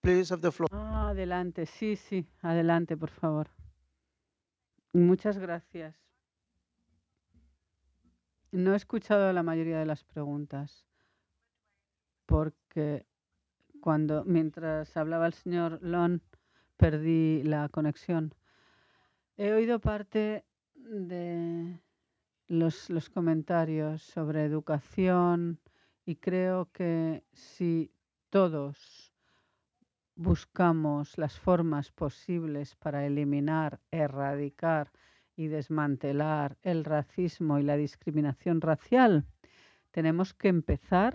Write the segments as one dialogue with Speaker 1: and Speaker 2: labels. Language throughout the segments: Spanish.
Speaker 1: please have the floor.
Speaker 2: Adelante, sí, sí, adelante, por favor. Muchas gracias. No he escuchado la mayoría de las preguntas porque mientras hablaba el señor Lon, perdí la conexión. He oído parte de los comentarios sobre educación y creo que si todos buscamos las formas posibles para eliminar, erradicar y desmantelar el racismo y la discriminación racial, tenemos que empezar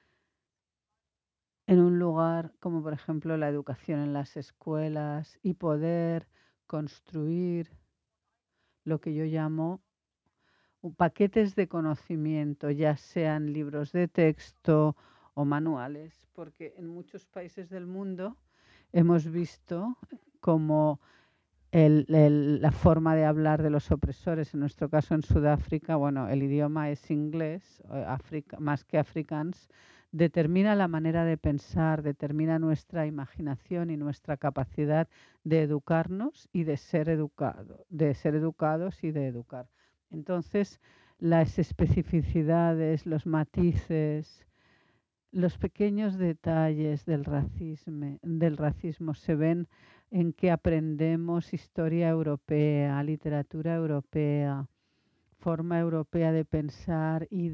Speaker 2: en un lugar como por ejemplo la educación en las escuelas y poder construir lo que yo llamo paquetes de conocimiento, ya sean libros de texto o manuales, porque en muchos países del mundo hemos visto como la forma de hablar de los opresores, en nuestro caso en Sudáfrica, bueno, el idioma es inglés, más que afrikaans, determina la manera de pensar, determina nuestra imaginación y nuestra capacidad de educarnos y de ser educados y de educar. Entonces, las especificidades, los matices, los pequeños detalles del racismo se ven en que aprendemos historia europea, literatura europea, forma europea de pensar y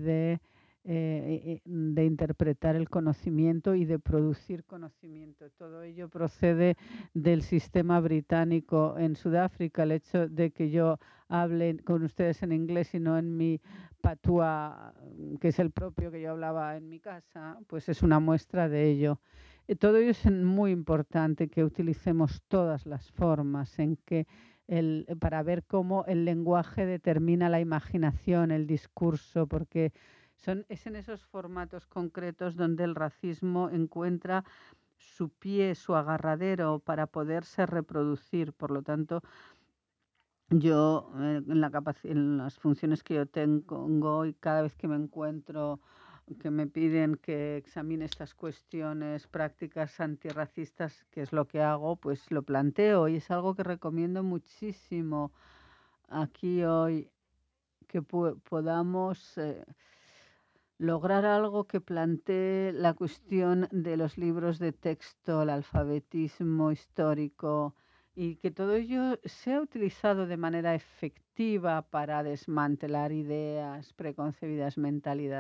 Speaker 2: de interpretar el conocimiento y de producir conocimiento. Todo ello procede del sistema británico en Sudáfrica. El hecho de que yo hable con ustedes en inglés y no en mi patua, que es el propio que yo hablaba en mi casa, pues es una muestra de ello. Todo ello es muy importante que utilicemos todas las formas en que para ver cómo el lenguaje determina la imaginación, el discurso, porque es en esos formatos concretos donde el racismo encuentra su pie, su agarradero para poderse reproducir. Por lo tanto, yo en las funciones que yo tengo y cada vez que me encuentro que me piden que examine estas cuestiones prácticas antirracistas, que es lo que hago, pues lo planteo y es algo que recomiendo muchísimo aquí hoy, que podamos lograr algo que plantee la cuestión de los libros de texto, el alfabetismo histórico y que todo ello sea utilizado de manera efectiva para desmantelar ideas preconcebidas, mentalidades.